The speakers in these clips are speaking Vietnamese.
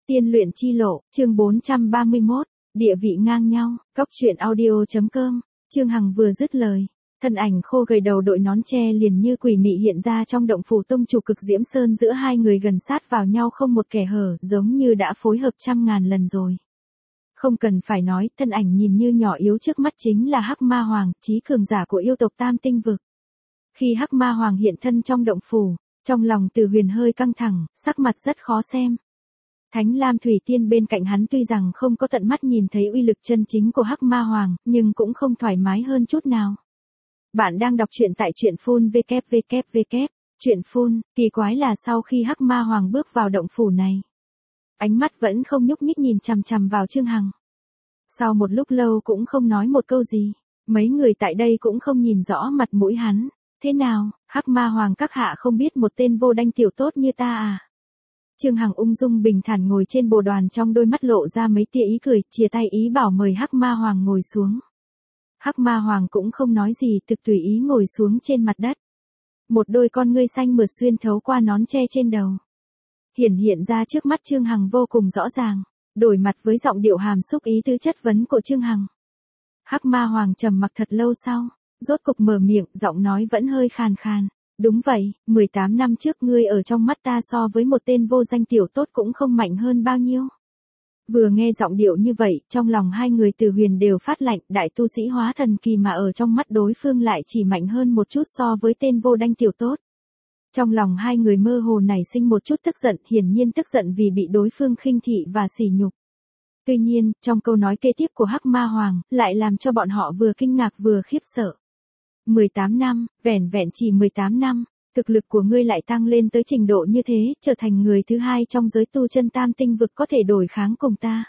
Tiên luyện chi lộ, chương 431, địa vị ngang nhau, cóc truyện audio.com, Trương Hằng vừa dứt lời. Thân ảnh khô gầy đầu đội nón tre liền như quỷ mị hiện ra trong động phủ tông chủ Cực Diễm Sơn, giữa hai người gần sát vào nhau không một kẻ hở, giống như đã phối hợp trăm ngàn lần rồi. Không cần phải nói, thân ảnh nhìn như nhỏ yếu trước mắt chính là Hắc Ma Hoàng, chí cường giả của yêu tộc Tam Tinh Vực. Khi Hắc Ma Hoàng hiện thân trong động phủ, trong lòng Từ Huyền hơi căng thẳng, sắc mặt rất khó xem. Thánh Lam Thủy Tiên bên cạnh hắn tuy rằng không có tận mắt nhìn thấy uy lực chân chính của Hắc Ma Hoàng, nhưng cũng không thoải mái hơn chút nào. Bạn đang đọc truyện tại truyện phun www. Truyện phun, kỳ quái là sau khi Hắc Ma Hoàng bước vào động phủ này, ánh mắt vẫn không nhúc nhích nhìn chằm chằm vào Trương Hằng. Sau một lúc lâu cũng không nói một câu gì, mấy người tại đây cũng không nhìn rõ mặt mũi hắn. Thế nào, Hắc Ma Hoàng các hạ không biết một tên vô đanh tiểu tốt như ta à? Trương Hằng ung dung bình thản ngồi trên bồ đoàn, trong đôi mắt lộ ra mấy tia ý cười, chìa tay ý bảo mời Hắc Ma Hoàng ngồi xuống. Hắc Ma Hoàng cũng không nói gì, thực tùy ý ngồi xuống trên mặt đất. Một đôi con ngươi xanh mượt xuyên thấu qua nón tre trên đầu, hiện ra trước mắt Trương Hằng vô cùng rõ ràng. Đổi mặt với giọng điệu hàm xúc ý tứ chất vấn của Trương Hằng, Hắc Ma Hoàng trầm mặc thật lâu sau, rốt cục mở miệng, giọng nói vẫn hơi khàn khàn. Đúng vậy, 18 năm trước ngươi ở trong mắt ta so với một tên vô danh tiểu tốt cũng không mạnh hơn bao nhiêu. Vừa nghe giọng điệu như vậy, trong lòng hai người Từ Huyền đều phát lạnh, đại tu sĩ hóa thần kỳ mà ở trong mắt đối phương lại chỉ mạnh hơn một chút so với tên vô đanh tiểu tốt. Trong lòng hai người mơ hồ nảy sinh một chút tức giận, hiển nhiên tức giận vì bị đối phương khinh thị và sỉ nhục. Tuy nhiên, trong câu nói kế tiếp của Hắc Ma Hoàng, lại làm cho bọn họ vừa kinh ngạc vừa khiếp sợ. 18 năm, vẻn vẹn chỉ 18 năm, thực lực của ngươi lại tăng lên tới trình độ như thế, trở thành người thứ hai trong giới tu chân Tam Tinh Vực có thể đối kháng cùng ta.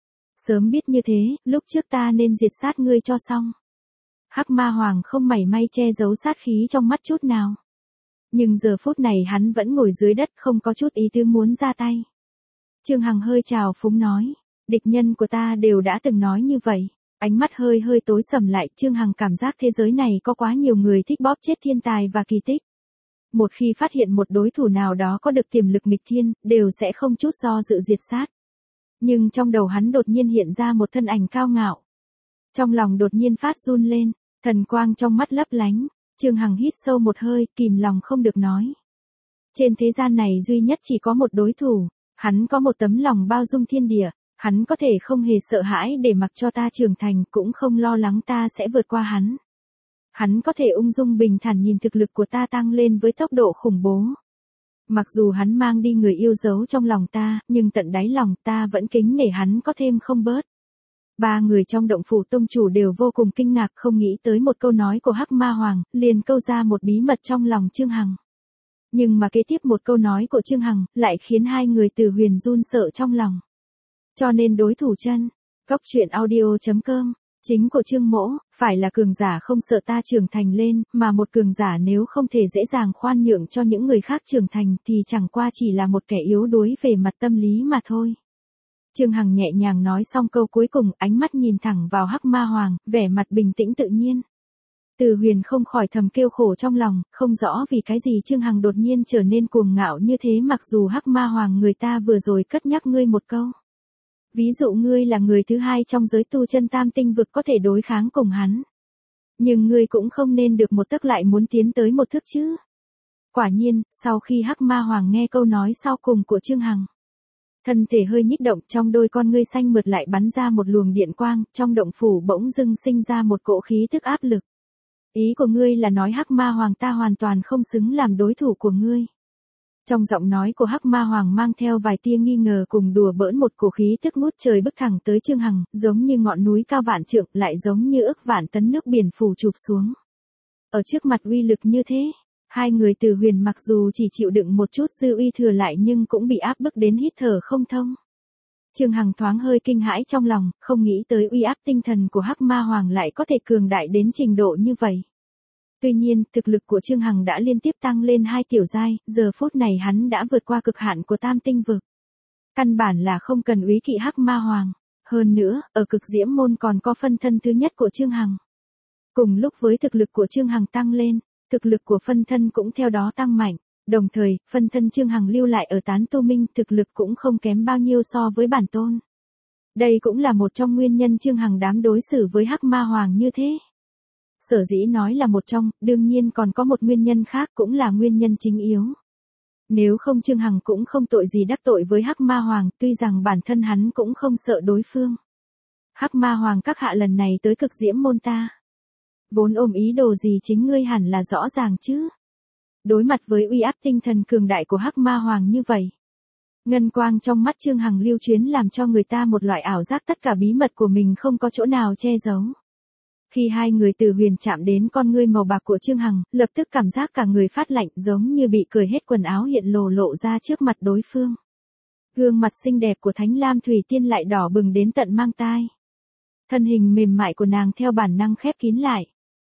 Sớm biết như thế, lúc trước ta nên diệt sát ngươi cho xong. Hắc Ma Hoàng không mảy may che giấu sát khí trong mắt chút nào. Nhưng giờ phút này hắn vẫn ngồi dưới đất, không có chút ý tứ muốn ra tay. Trương Hằng hơi trào phúng nói, địch nhân của ta đều đã từng nói như vậy. Ánh mắt hơi tối sầm lại, Trương Hằng cảm giác thế giới này có quá nhiều người thích bóp chết thiên tài và kỳ tích. Một khi phát hiện một đối thủ nào đó có được tiềm lực nghịch thiên, đều sẽ không chút do dự diệt sát. Nhưng trong đầu hắn đột nhiên hiện ra một thân ảnh cao ngạo. Trong lòng đột nhiên phát run lên, thần quang trong mắt lấp lánh, Trương Hằng hít sâu một hơi, kìm lòng không được nói. Trên thế gian này duy nhất chỉ có một đối thủ, hắn có một tấm lòng bao dung thiên địa. Hắn có thể không hề sợ hãi để mặc cho ta trưởng thành, cũng không lo lắng ta sẽ vượt qua hắn. Hắn có thể ung dung bình thản nhìn thực lực của ta tăng lên với tốc độ khủng bố. Mặc dù hắn mang đi người yêu dấu trong lòng ta, nhưng tận đáy lòng ta vẫn kính nể hắn có thêm không bớt. Ba người trong động phủ tông chủ đều vô cùng kinh ngạc, không nghĩ tới một câu nói của Hắc Ma Hoàng, liền câu ra một bí mật trong lòng Trương Hằng. Nhưng mà kế tiếp một câu nói của Trương Hằng, lại khiến hai người Từ Huyền run sợ trong lòng. Cho nên đối thủ chân, cóc truyện audio.com, chính của Trương Mỗ, phải là cường giả không sợ ta trưởng thành lên, mà một cường giả nếu không thể dễ dàng khoan nhượng cho những người khác trưởng thành thì chẳng qua chỉ là một kẻ yếu đuối về mặt tâm lý mà thôi. Trương Hằng nhẹ nhàng nói xong câu cuối cùng, ánh mắt nhìn thẳng vào Hắc Ma Hoàng, vẻ mặt bình tĩnh tự nhiên. Từ Huyền không khỏi thầm kêu khổ trong lòng, không rõ vì cái gì Trương Hằng đột nhiên trở nên cuồng ngạo như thế, mặc dù Hắc Ma Hoàng người ta vừa rồi cất nhắc ngươi một câu. Ví dụ ngươi là người thứ hai trong giới tu chân Tam Tinh Vực có thể đối kháng cùng hắn. Nhưng ngươi cũng không nên được một tấc lại muốn tiến tới một thước chứ. Quả nhiên, sau khi Hắc Ma Hoàng nghe câu nói sau cùng của Trương Hằng, thân thể hơi nhích động, trong đôi con ngươi xanh mượt lại bắn ra một luồng điện quang, trong động phủ bỗng dưng sinh ra một cỗ khí tức áp lực. Ý của ngươi là nói Hắc Ma Hoàng ta hoàn toàn không xứng làm đối thủ của ngươi. Trong giọng nói của Hắc Ma Hoàng mang theo vài tia nghi ngờ cùng đùa bỡn, một cổ khí tức ngút trời bức thẳng tới Trương Hằng, giống như ngọn núi cao vạn trượng, lại giống như ức vạn tấn nước biển phủ chụp xuống. Ở trước mặt uy lực như thế, hai người Từ Huyền mặc dù chỉ chịu đựng một chút dư uy thừa lại nhưng cũng bị áp bức đến hít thở không thông. Trương Hằng thoáng hơi kinh hãi trong lòng, không nghĩ tới uy áp tinh thần của Hắc Ma Hoàng lại có thể cường đại đến trình độ như vậy. Tuy nhiên, thực lực của Trương Hằng đã liên tiếp tăng lên 2 tiểu giai, giờ phút này hắn đã vượt qua cực hạn của Tam Tinh Vực. Căn bản là không cần úy kỵ Hắc Ma Hoàng. Hơn nữa, ở Cực Diễm môn còn có phân thân thứ nhất của Trương Hằng. Cùng lúc với thực lực của Trương Hằng tăng lên, thực lực của phân thân cũng theo đó tăng mạnh. Đồng thời, phân thân Trương Hằng lưu lại ở Tán Tu Minh thực lực cũng không kém bao nhiêu so với bản tôn. Đây cũng là một trong nguyên nhân Trương Hằng dám đối xử với Hắc Ma Hoàng như thế. Sở dĩ nói là một trong, đương nhiên còn có một nguyên nhân khác cũng là nguyên nhân chính yếu. Nếu không Trương Hằng cũng không tội gì đắc tội với Hắc Ma Hoàng, tuy rằng bản thân hắn cũng không sợ đối phương. Hắc Ma Hoàng các hạ lần này tới Cực Diễm môn ta. Vốn ôm ý đồ gì chính ngươi hẳn là rõ ràng chứ. Đối mặt với uy áp tinh thần cường đại của Hắc Ma Hoàng như vậy. Ngân quang trong mắt Trương Hằng lưu chuyến làm cho người ta một loại ảo giác tất cả bí mật của mình không có chỗ nào che giấu. Khi hai người từ huyền chạm đến con ngươi màu bạc của Trương Hằng, lập tức cảm giác cả người phát lạnh giống như bị cởi hết quần áo hiện lộ ra trước mặt đối phương. Gương mặt xinh đẹp của Thánh Lam Thủy Tiên lại đỏ bừng đến tận mang tai. Thân hình mềm mại của nàng theo bản năng khép kín lại.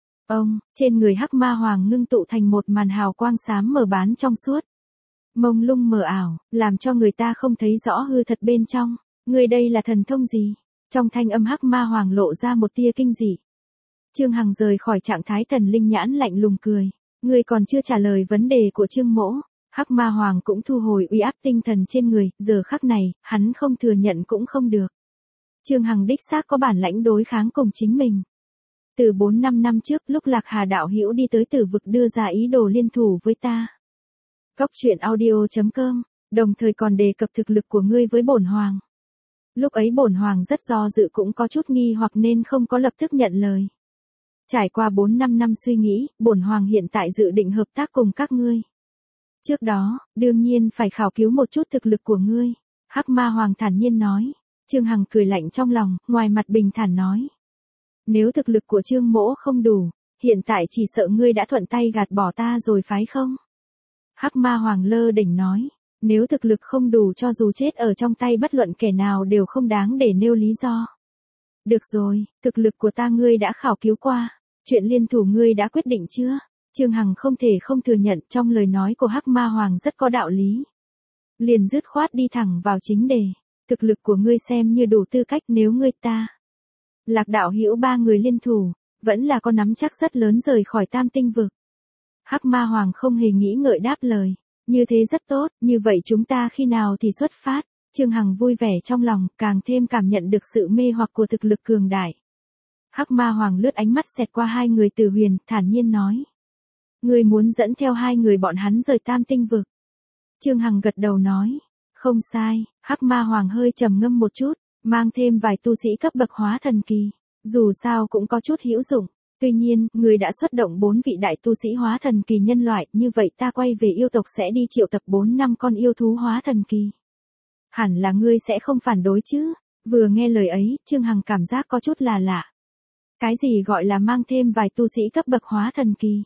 Trên người Hắc Ma Hoàng ngưng tụ thành một màn hào quang xám mờ bán trong suốt. Mông lung mờ ảo, làm cho người ta không thấy rõ hư thật bên trong. Ngươi đây là thần thông gì? Trong thanh âm Hắc Ma Hoàng lộ ra một tia kinh dị. Trương Hằng rời khỏi trạng thái thần linh nhãn lạnh lùng cười. Ngươi còn chưa trả lời vấn đề của Trương Mỗ. Hắc Ma Hoàng cũng thu hồi uy áp tinh thần trên người, giờ khắc này, hắn không thừa nhận cũng không được. Trương Hằng đích xác có bản lãnh đối kháng cùng chính mình. Từ 4-5 năm trước lúc Lạc Hà đạo hữu đi tới Tử vực đưa ra ý đồ liên thủ với ta. Cóc truyện audio.com, đồng thời còn đề cập thực lực của ngươi với bổn hoàng. Lúc ấy bổn hoàng rất do dự cũng có chút nghi hoặc nên không có lập tức nhận lời. Trải qua 4-5 năm suy nghĩ, bổn hoàng hiện tại dự định hợp tác cùng các ngươi. Trước đó, đương nhiên phải khảo cứu một chút thực lực của ngươi. Hắc Ma Hoàng thản nhiên nói. Trương Hằng cười lạnh trong lòng, ngoài mặt bình thản nói. Nếu thực lực của Trương Mỗ không đủ, hiện tại chỉ sợ ngươi đã thuận tay gạt bỏ ta rồi phải không? Hắc Ma Hoàng lơ đỉnh nói. Nếu thực lực không đủ cho dù chết ở trong tay bất luận kẻ nào đều không đáng để nêu lý do. Được rồi, thực lực của ta ngươi đã khảo cứu qua. Chuyện liên thủ ngươi đã quyết định chưa? Trương Hằng không thể không thừa nhận trong lời nói của Hắc Ma Hoàng rất có đạo lý. Liền dứt khoát đi thẳng vào chính đề. Thực lực của ngươi xem như đủ tư cách nếu ngươi ta. Lạc đạo hữu ba người liên thủ, vẫn là có nắm chắc rất lớn rời khỏi Tam Tinh vực. Hắc Ma Hoàng không hề nghĩ ngợi đáp lời. Như thế rất tốt, như vậy chúng ta khi nào thì xuất phát? Trương Hằng vui vẻ trong lòng, càng thêm cảm nhận được sự mê hoặc của thực lực cường đại. Hắc Ma Hoàng lướt ánh mắt xẹt qua hai người Từ Huyền, thản nhiên nói. Ngươi muốn dẫn theo hai người bọn hắn rời Tam Tinh vực. Trương Hằng gật đầu nói. Không sai, Hắc Ma Hoàng hơi trầm ngâm một chút, mang thêm vài tu sĩ cấp bậc hóa thần kỳ. Dù sao cũng có chút hữu dụng. Tuy nhiên, người đã xuất động 4 vị đại tu sĩ hóa thần kỳ nhân loại, như vậy ta quay về yêu tộc sẽ đi triệu tập 4-5 con yêu thú hóa thần kỳ. Hẳn là ngươi sẽ không phản đối chứ? Vừa nghe lời ấy, Trương Hằng cảm giác có chút là lạ. Cái gì gọi là mang thêm vài tu sĩ cấp bậc hóa thần kỳ?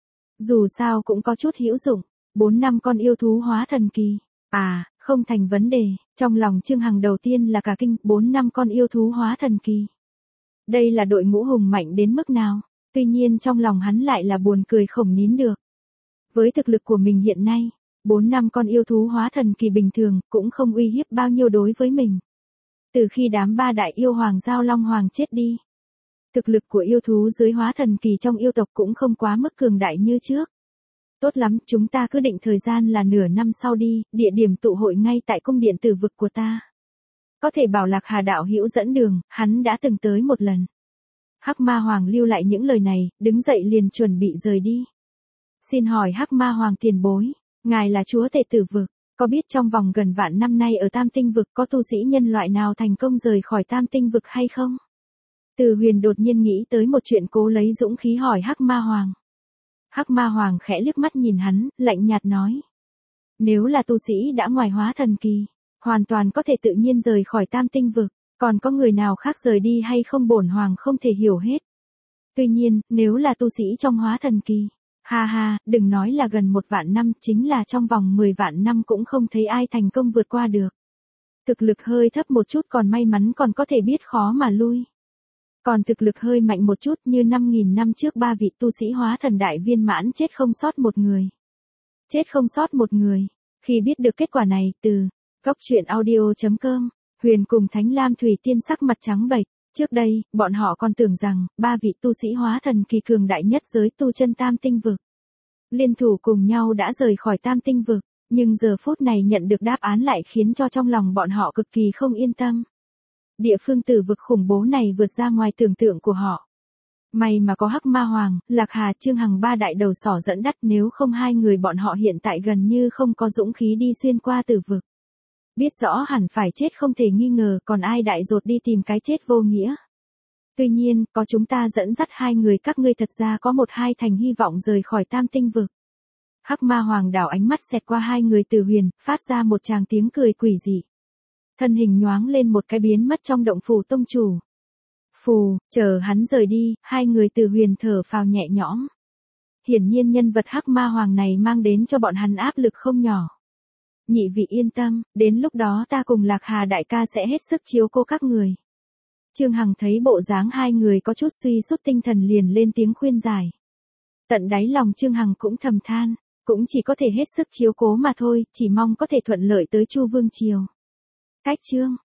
Dù sao cũng có chút hữu dụng, 4-5 con yêu thú hóa thần kỳ. À, không thành vấn đề, trong lòng Trương Hằng đầu tiên là cả kinh, 4-5 con yêu thú hóa thần kỳ. Đây là đội ngũ hùng mạnh đến mức nào? Tuy nhiên trong lòng hắn lại là buồn cười không nín được. Với thực lực của mình hiện nay, 4-5 con yêu thú hóa thần kỳ bình thường cũng không uy hiếp bao nhiêu đối với mình. Từ khi đám ba đại yêu hoàng Giao Long Hoàng chết đi, thực lực của yêu thú dưới hóa thần kỳ trong yêu tộc cũng không quá mức cường đại như trước. Tốt lắm, chúng ta cứ định thời gian là nửa năm sau đi, địa điểm tụ hội ngay tại cung điện Tử vực của ta. Có thể bảo Lạc Hà đạo hữu dẫn đường, hắn đã từng tới một lần. Hắc Ma Hoàng lưu lại những lời này, đứng dậy liền chuẩn bị rời đi. Xin hỏi Hắc Ma Hoàng tiền bối, ngài là chúa tể Tử vực, có biết trong vòng gần vạn năm nay ở Tam Tinh vực có tu sĩ nhân loại nào thành công rời khỏi Tam Tinh vực hay không? Từ Huyền đột nhiên nghĩ tới một chuyện, cố lấy dũng khí hỏi Hắc Ma Hoàng. Hắc Ma Hoàng khẽ liếc mắt nhìn hắn, lạnh nhạt nói. Nếu là tu sĩ đã ngoài hóa thần kỳ, hoàn toàn có thể tự nhiên rời khỏi Tam Tinh vực, còn có người nào khác rời đi hay không bổn hoàng không thể hiểu hết. Tuy nhiên, nếu là tu sĩ trong hóa thần kỳ, ha ha, đừng nói là gần 1 vạn năm, chính là trong vòng 10 vạn năm cũng không thấy ai thành công vượt qua được. Thực lực hơi thấp một chút còn may mắn còn có thể biết khó mà lui. Còn thực lực hơi mạnh một chút như 5.000 năm trước 3 vị tu sĩ hóa thần đại viên mãn chết không sót một người. Chết không sót một người. Khi biết được kết quả này, từ Cóc truyện audio.com, Huyền cùng Thánh Lam Thủy Tiên sắc mặt trắng bệch. Trước đây, bọn họ còn tưởng rằng 3 vị tu sĩ hóa thần kỳ cường đại nhất giới tu chân Tam Tinh vực. Liên thủ cùng nhau đã rời khỏi Tam Tinh vực, nhưng giờ phút này nhận được đáp án lại khiến cho trong lòng bọn họ cực kỳ không yên tâm. Địa phương tử vực khủng bố này vượt ra ngoài tưởng tượng của họ. May mà có Hắc Ma Hoàng, Lạc Hà, Trương Hằng ba đại đầu sỏ dẫn dắt, nếu không hai người bọn họ hiện tại gần như không có dũng khí đi xuyên qua tử vực. Biết rõ hẳn phải chết không thể nghi ngờ, còn ai đại dột đi tìm cái chết vô nghĩa. Tuy nhiên, có chúng ta dẫn dắt hai người các ngươi thật ra có một hai thành hy vọng rời khỏi Tam Tinh vực. Hắc Ma Hoàng đảo ánh mắt xẹt qua hai người Từ Huyền, phát ra một tràng tiếng cười quỷ dị. Thân hình nhoáng lên một cái biến mất trong động phủ tông chủ. Phù, chờ hắn rời đi, hai người Từ Huyền thở phào nhẹ nhõm. Hiển nhiên nhân vật Hắc Ma Hoàng này mang đến cho bọn hắn áp lực không nhỏ. Nhị vị yên tâm, đến lúc đó ta cùng Lạc Hà đại ca sẽ hết sức chiếu cố các người. Trương Hằng thấy bộ dáng hai người có chút suy sút tinh thần liền lên tiếng khuyên giải. Tận đáy lòng Trương Hằng cũng thầm than, cũng chỉ có thể hết sức chiếu cố mà thôi, chỉ mong có thể thuận lợi tới Chu Vương Triều. Cách chương